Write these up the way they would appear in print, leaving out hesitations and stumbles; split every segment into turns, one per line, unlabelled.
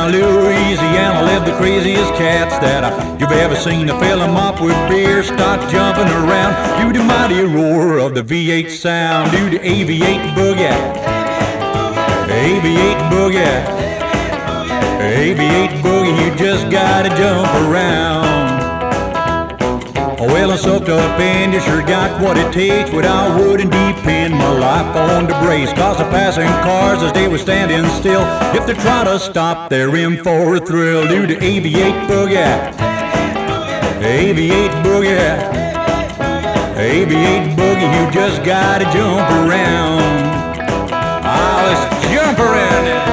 Now Louisiana live the craziest cats that you've ever seen. To fill them up with beer, start jumping around to the mighty roar of the V8 sound. Do the AV8 boogie, AV8 boogie, AV8 boogie, you just gotta jump around. Well, I'm soaked up and you sure got what it takes, but I wouldn't depend my life on the brakes. Cause the passing cars as they were standing still, if they try to stop, they're in for a thrill. Do the AV8 boogie, AV8 boogie, AV8 boogie, you just gotta jump around. Ah, let's jump around now.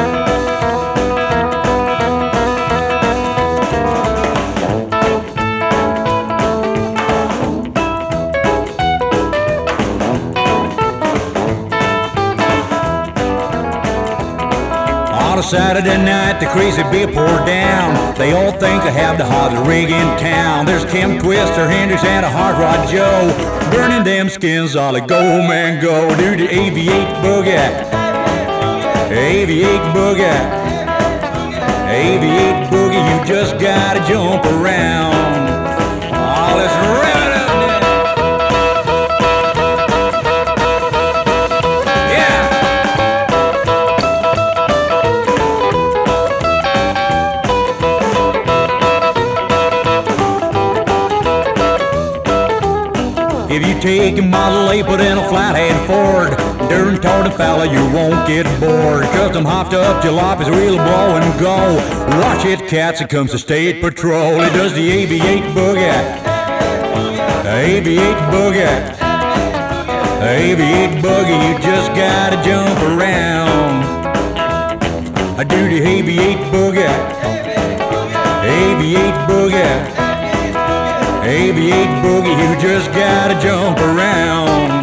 On a Saturday night, the crazy beer poured down. They all think they have the hottest rig in town. There's Kim Twister, Hendrix, and a Hard Rod Joe, burning them skins all go, man, go. Do the AV8 boogie, AV8 boogie, AV8 boogie, you just gotta jump around. Oh, let's rev it up now. If you take a Model A, put in a flathead Ford, darn toward a fella, you won't get bored. Cause them hopped up jalopies will blow and go. Watch it, cats, it comes the state patrol. It does the AV8 boogie, AV8 boogie, AV8 boogie, you just gotta jump around. I do the AV8 boogie, AV8 boogie, AV8 boogie, you just gotta jump around.